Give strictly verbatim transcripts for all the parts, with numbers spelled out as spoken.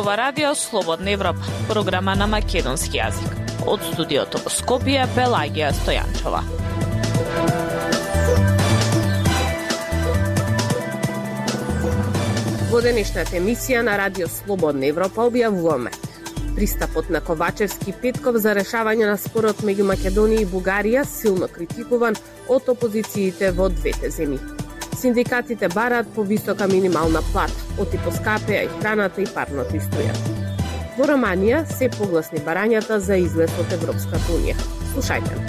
ова радио Слободна Европа, програма на македонски јазик. Од студиото во Скопје, Пелагија Стојанчова. Во денешната емисија на радио Слободна Европа објавуваме пристапот на Ковачевски Петков за решавање на спорот меѓу Македонија и Бугарија силно критикуван од опозициите во двете земји. Синдикатите бараат повисока минимална плата, оти поскапеа и храната и парното и струјата. Во Романија се погласни барањата за излез од Европската унија. Слушајте.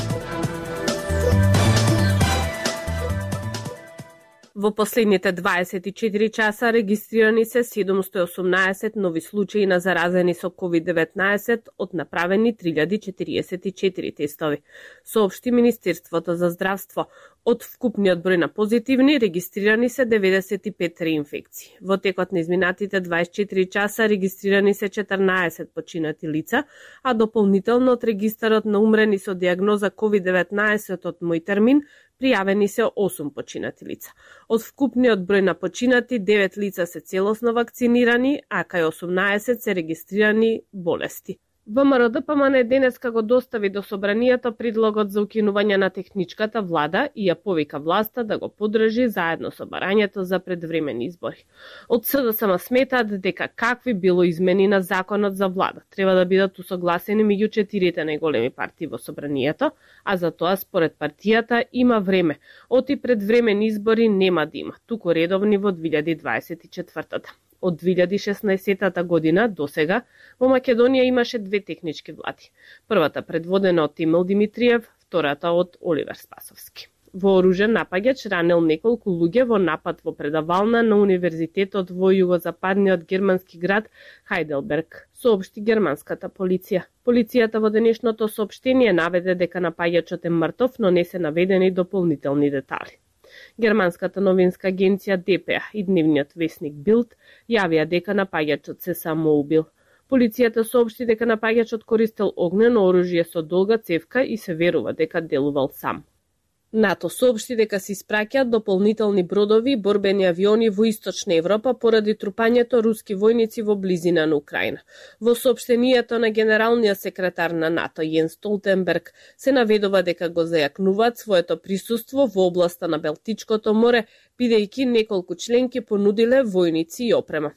Во последните дваесет и четири часа регистрирани се седумстотини и осумнаесет нови случаи на заразени со ковид деветнаесет од направени три илјади четириесет и четири тестови, соопшти Министерството за здравство. Од вкупниот број на позитивни регистрирани се деветдесет и пет реинфекции. Во текот на изминатите дваесет и четири часа регистрирани се четрнаесет починати лица, а дополнително од регистарот на умрени со диагноза ковид деветнаесет од мој термин пријавени се осум починати лица. Од вкупниот број на починати, девет лица се целосно вакцинирани, а кај осумнаесет се регистрирани болести. ВМРО-ДПМН денеска го достави до собранието предлогот за укинување на техничката влада и ја повика власта да го поддржи заедно со барањето за предвремени избори. Од СДСМ сметаат дека какви било измени на законот за влада треба да бидат усогласени меѓу четирите најголеми партии во собранието, а за тоа според партијата има време. Оти предвремени избори нема да има, туку редовни во две илјади дваесет и четвртата. Од две илјади и шеснаесетата година до сега во Македонија имаше две технички влади. Првата предводена од Емил Димитриев, втората од Оливер Спасовски. Вооружен напаѓач ранел неколку луѓе во напад во предавална на универзитетот во југозападниот германски град Хајделберг, соопшти германската полиција. Полицијата во денешното соопштение наведе дека напаѓачот е мртов, но не се наведени дополнителни детали. Германската новинска агенција Д П А и дневниот весник Билд јавија дека напаѓачот се самоубил. Полицијата соопшти дека напаѓачот користел огнено оружје со долга цевка и се верува дека делувал сам. НАТО соопшти дека се испраќаат дополнителни бродови и борбени авиони во Источна Европа поради трупањето руски војници во близина на Украина. Во соопштението на генералниот секретар на НАТО Јенс Столтенберг се наведува дека го зајакнуваат своето присуство во областа на Балтичкото море, бидејќи неколку членки понудиле војници и опрема.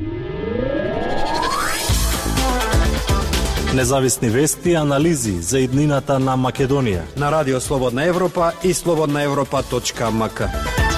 Независни вести и анализи за иднината на Македонија на Радио Слободна Европа и слободна европа точка ем ка.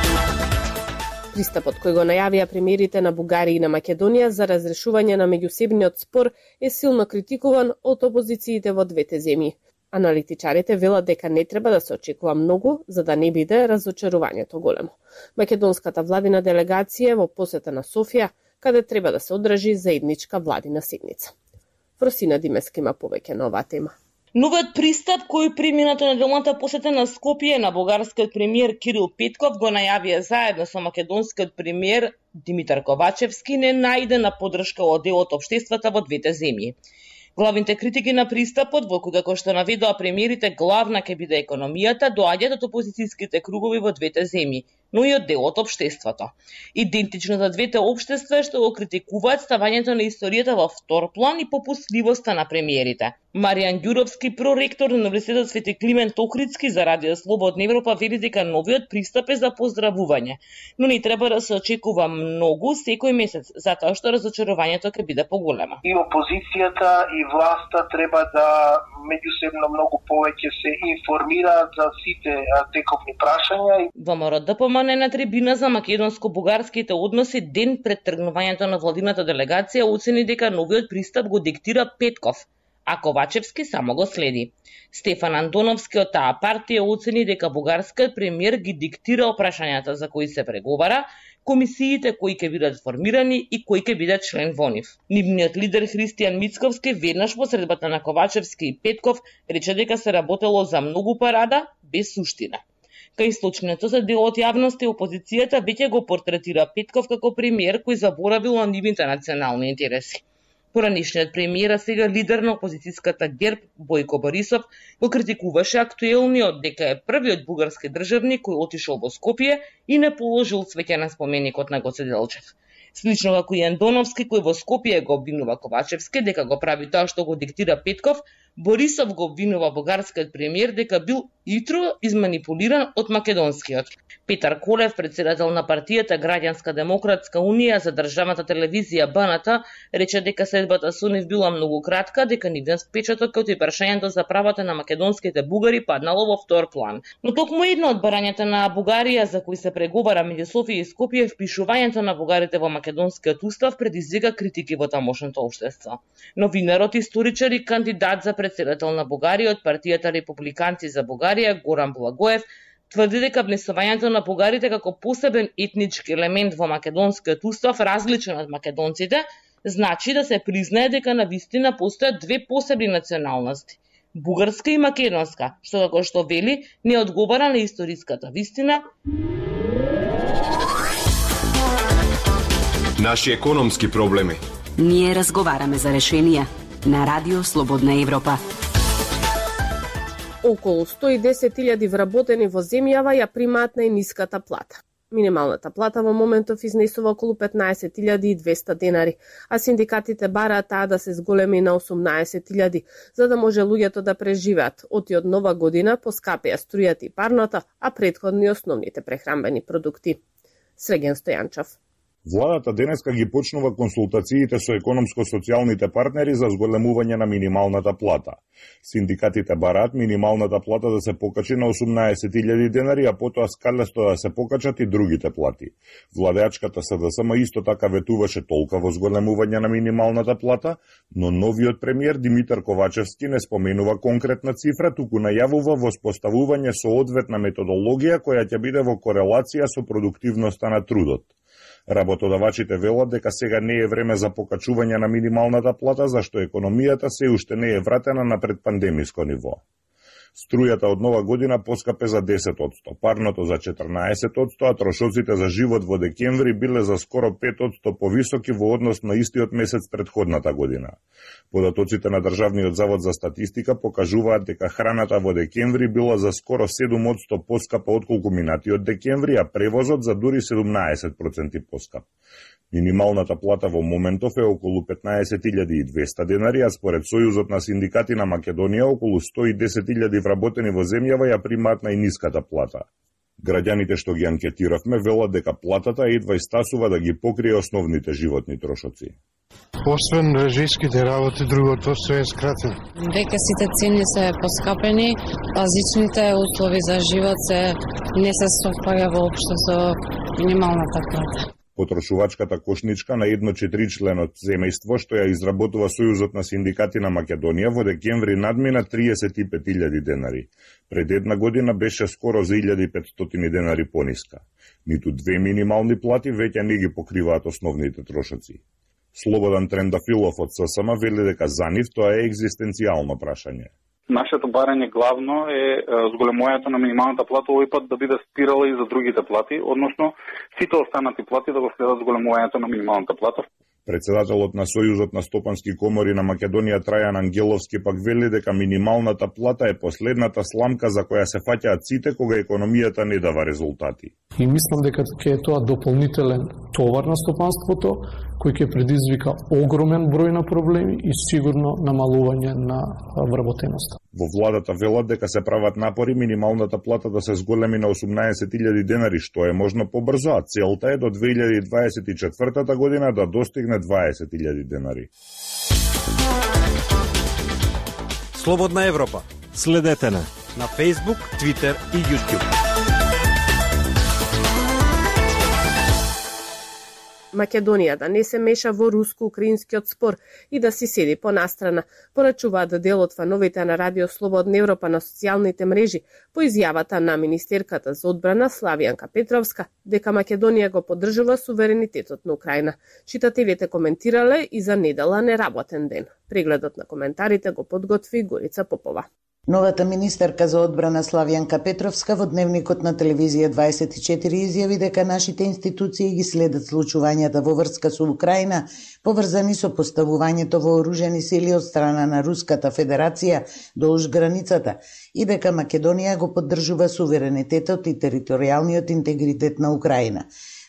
Пристапот кој го најавија премиерите на Бугарија и на Македонија за разрешување на меѓусебниот спор е силно критикуван од опозициите во двете земји. Аналитичарите велат дека не треба да се очекува многу за да не биде разочарувањето големо. Македонската владина делегација во посета на Софија, каде треба да се одржи заедничка владина седница. Просина Димеска има повеќе на оваа тема. Новиот пристап кој при минато неделната посета на Скопје на бугарскиот премиер Кирил Петков го најавија заедно со македонскиот премиер Димитар Ковачевски не најде на поддршка од дел од општеството во двете земји. Главните критики на пристапот, во кој како што наведоа премиерите, главна ќе биде економијата, доаѓаат од опозицијските кругови во двете земји, но и од дел од општеството. Идентично за двете општества што го критикуваат ставањето на историјата во втор план и попустливоста на премиерите. Маријан Ѓуровски, проректор на Универзитетот Свети Климент Охридски за Радио Слободна Европа, вели дека новиот пристап е за поздравување, но не треба да се очекува многу секој месец, затоа што разочарувањето ќе биде поголемо. И опозицијата и власта треба да меѓусебно многу повеќе се информираат за сите тековни прашања. ВМРО-ДПМН на трибина за македонско-бугарските односи ден пред тргнувањето на владината делегација оцени дека новиот пристап го диктира Петков, а Ковачевски само го следи. Стефан Андоновски од таа партија оцени дека бугарскиот премиер ги диктира опрашањата за кои се преговара, комисиите кои ќе бидат формирани и кои ќе бидат член во нив. Нивниот лидер Христијан Мицковски веднаш по средбата на Ковачевски и Петков рече дека се работело за многу парада без суштина. Кај случајното за дел од јавноста и опозицијата веќе го портретира Петков како премиер кој заборавил на нивните национални интереси. Поранишниот премиер, а сега лидер на опозицијската ГЕРБ Бојко Борисов, го критикуваше актуелниот дека е првиот бугарски државник кој отишол во Скопје и не положил цвеќе на споменикот на Гоце Делчев. Слично како и Андоновски, кој во Скопје го обвинува Ковачевски дека го прави тоа што го диктира Петков, Борисов го обвинува бугарскиот премиер дека бил итро изманипулиран од македонскиот. Петар Колев, председател на партијата Граѓанска демократска унија за државната телевизија Б Н Т, рече дека следбата со нив била многу кратка, дека нивен впечаток како и прашањето за правата на македонските бугари паднало во втор план. Но токму едно од барањата на Бугарија за кои се преговара меѓу Софија и Скопје, впишувањето на бугарите во македонскиот устав предизвика критики во тамошното општество. Новинарот, историчар и кандидат за председател на Бугарија од партијата Републиканци за Бугарија, Горан Благоев, тврди дека внесувањето на бугарите како посебен етнички елемент во македонскиот устав, различен од македонците, значи да се признае дека навистина постојат две посебни националности – бугарска и македонска, што како што вели не одговара на историската вистина. Наши економски проблеми. Ние разговараме за решенија на Радио Слободна Европа. Околу сто и десет илјади вработени во земјава ја примаат најниската плата. Минималната плата во моментов изнесува околу петнаесет илјади и двесте денари, а синдикатите бараат таа да се зголеми на осумнаесет илјади, за да може луѓето да преживеат. Оти од нова година поскапеа струјата и парното, а претходни основните прехранбени продукти. Среген Стојанчев. Владата денеска ги почнува консултациите со економско-социјалните партнери за зголемување на минималната плата. Синдикатите бараат минималната плата да се покачи на осумнаесет илјади денари, а потоа скалесто да се покачат и другите плати. Владеачката С Д С М исто така ветуваше толка во зголемување на минималната плата, но новиот премиер Димитар Ковачевски не споменува конкретна цифра, туку најавува воспоставување соодветна методологија која ќе биде во корелација со продуктивноста на трудот. Работодавачите велат дека сега не е време за покачување на минималната плата, зашто економијата се уште не е вратена на предпандемиско ниво. Струјата од нова година поскапе за десет одсто, парното за четрнаесет одсто, а трошоците за живот во декември биле за скоро пет одсто повисоки во однос на истиот месец предходната година. Податоците на Државниот завод за статистика покажуваат дека храната во декември била за скоро седум одсто поскапа отколку минатиот декември, а превозот за дури седумнаесет проценти поскап. Минималната плата во моментов е околу петнаесет илјади и двесте денари, а според Сојузот на синдикати на Македонија околу сто и десет илјади вработени во земјава ја примаат најниската плата. Граѓаните што ги анкетиравме велат дека платата едва истасува да ги покрие основните животни трошоци. Освен режиските работи, другото се е скратено. Веќе сите цени се поскапени, базичните услови за живот се не се совпаѓа воопшто со минималната плата. Потрошувачката кошничка на едно четиричлено семејство што ја изработува Сојузот на синдикати на Македонија во декември надмина триесет и пет илјади денари. Пред една година беше скоро за илјада и петстотини денари пониска. Ниту две минимални плати веќе не ги покриваат основните трошоци. Слободан Трендафилов од С С М вели дека за нив тоа е екзистенцијално прашање. Нашето барање главно е зголемувањето на минималната плата овој пат да биде спирала и за другите плати, односно сите останати плати да го следат зголемувањето на минималната плата. Председателот на Сојузот на стопански комори на Македонија Трајан Ангеловски пак вели дека минималната плата е последната сламка за која се фаќаат сите кога економијата не дава резултати. И мислам дека ќе е тоа дополнителен товар на стопанството кој ќе предизвика огромен број на проблеми и сигурно намалување на вработеноста. Во владата велат дека се прават напори минималната плата да се зголеми на осумнаесет илјади денари, што е можно побрзо, а целта е до две илјади дваесет и четвртата година да достигне дваесет илјади денари. Слободна Европа. Следете на на Facebook, Twitter и YouTube. Македонија да не се меша во руско-украинскиот спор и да си седи понастрана, порачуваат дел од фановите на Радио Слободна Европа на социјалните мрежи по изјавата на министерката за одбрана Славијанка Петровска дека Македонија го поддржува суверенитетот на Украина. Читателите коментирале и за недела неработен ден. Прегледот на коментарите го подготви Горица Попова. Новата министерка за одбрана Славијанка Петровска во дневникот на телевизија дваесет и четири изјави дека нашите институции ги следат случувањата во врска со Украина, поврзани со поставувањето вооружени сили од страна на Руската Федерација долж границата и дека Македонија го поддржува суверенитетот и територијалниот интегритет на Украина.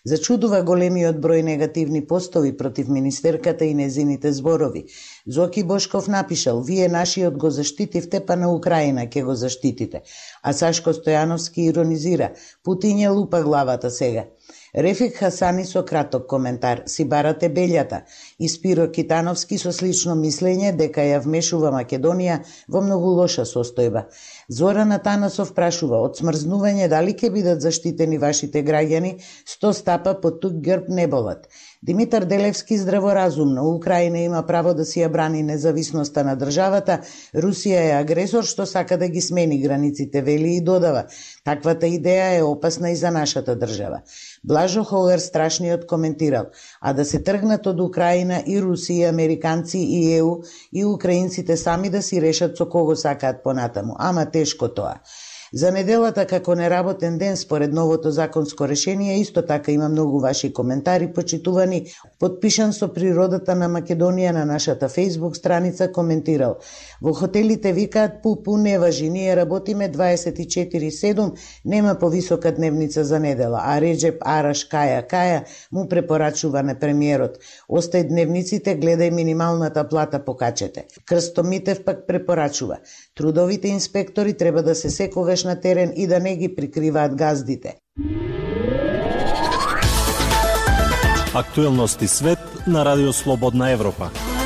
Зачудува големиот број негативни постови против министерката и незините зборови. Зоки Бошков напишал: "Вие нашиот го заштитивте, па на Украина ќе го заштитите." А Сашко Стојановски иронизира: "Путин ја лупа главата сега." Рефик Хасани со краток коментар: "Си барате белјата." И Спиро Китановски со слично мислење дека ја вмешува Македонија во многу лоша состојба. Зоран Атанасов прашува: "Од смрзнување дали ќе бидат заштитени вашите граѓани? Сто стапа под тук грб не болат." Димитар Делевски здраворазумно: "Украина има право да си ја брани независноста на државата. Русија е агресор што сака да ги смени границите", вели и додава: "Таквата идеја е опасна и за нашата држава." Блажо Хогар страшниот коментирал: "А да се тргнат од Украина и руси, и американци, и ЕУ, и украинците сами да си решат со кого сакаат понатаму. Ама тешко тоа." За неделата како неработен ден според новото законско решение исто така има многу ваши коментари, почитувани. Подпишан со природата на Македонија на нашата Facebook страница коментирал: "Во хотелите викаат пу-пу не важи, ние работиме дваесет и четири седум, нема повисока дневница за недела, а Реджеп Араш Каја Каја му препорачува на премиерот: "Остај дневниците, гледај минималната плата покачете." Крсто Митев пак препорачува: "Трудовите инспектори треба да се секогаш на терен и да не ги прикриваат газдите." Актуелности свет на Радио Слободна Европа.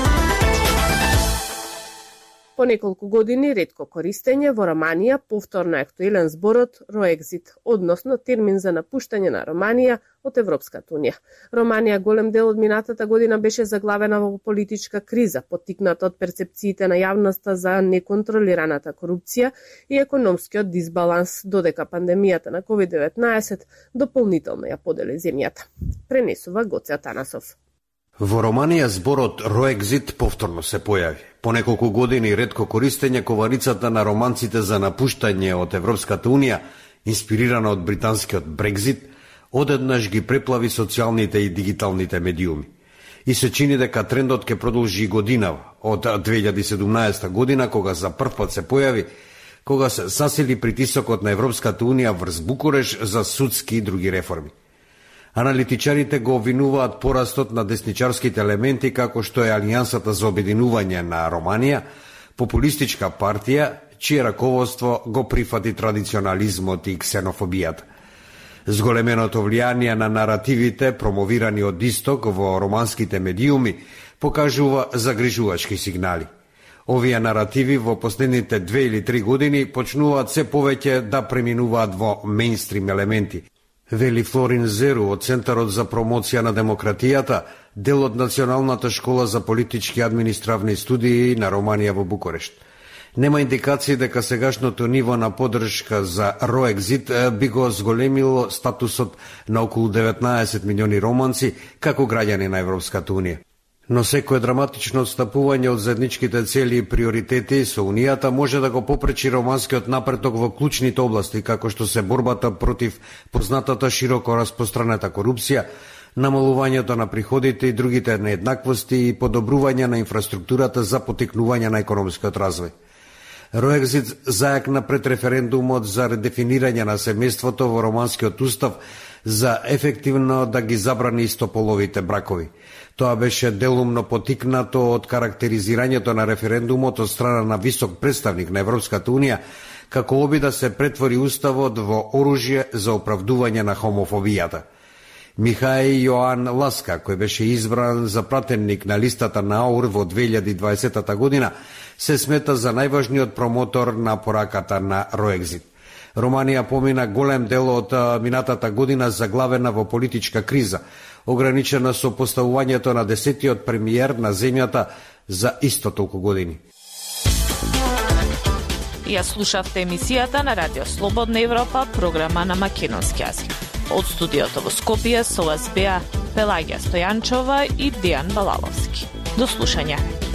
По неколку години ретко користење, во Романија повторно е актуелен зборот Роекзит, односно термин за напуштање на Романија од Европската унија. Романија голем дел од минатата година беше заглавена во политичка криза, поттикната од перцепциите на јавноста за неконтролираната корупција и економскиот дисбаланс, додека пандемијата на ковид деветнаесет дополнително ја подели земјата. Пренесува Гоце Атанасов. Во Романија зборот Роекзит повторно се појави. По неколку години ретко користење, коварицата на романците за напуштање од Европската унија, инспирирана од британскиот Брекзит, одеднаш ги преплави социјалните и дигиталните медиуми. И се чини дека трендот ќе продолжи годинава, од две илјади и седумнаесета година, кога за прв пат се појави, кога се засили притисокот на Европската унија врз Букуреш за судски и други реформи. Аналитичарите го обвинуваат порастот на десничарските елементи како што е Алијансата за обединување на Романија, популистичка партија, чие раководство го прифати традиционализмот и ксенофобијата. Зголеменото влијание на наративите, промовирани од исток во романските медиуми, покажува загрижувачки сигнали. Овие наративи во последните две или три години почнуваат се повеќе да преминуваат во мејнстрим елементи, вели Флорин Зеру од Центарот за промоција на демократијата, дел од Националната школа за политички и административни студии на Романија во Букурешт. Нема индикации дека сегашното ниво на поддршка за Роекзит би го зголемило статусот на околу деветнаесет милиони романци како граѓани на Европската унија. Но секое драматично отстапување од заедничките цели и приоритети со Унијата може да го попречи романскиот напредок во клучните области, како што се борбата против познатата широко распространета корупција, намалувањето на приходите и другите нееднаквости и подобрување на инфраструктурата за поттикнување на економскиот развој. Роекзит зајакна пред референдумот за редефинирање на семејството во романскиот устав за ефективно да ги забрани истополовите бракови. Тоа беше делумно потикнато од карактеризирањето на референдумот од страна на висок представник на Европската унија како оби да се претвори уставот во оружје за оправдување на хомофобијата. Михај Јоан Ласка, кој беше избран за пратеник на листата на АУР во две илјади и дваесета година, се смета за најважниот промотор на пораката на Роекзит. Романија помина голем дел од минатата година заглавена во политичка криза, ограничена со поставувањето на десетиот премиер на земјата за исто толку години. Ја слушавте емисијата на Радио Слободна Европа, програма на македонски јазик. Од студиото во Скопје со вас беа Пелагија Стојанчова и Дијан Балаловски. До слушање.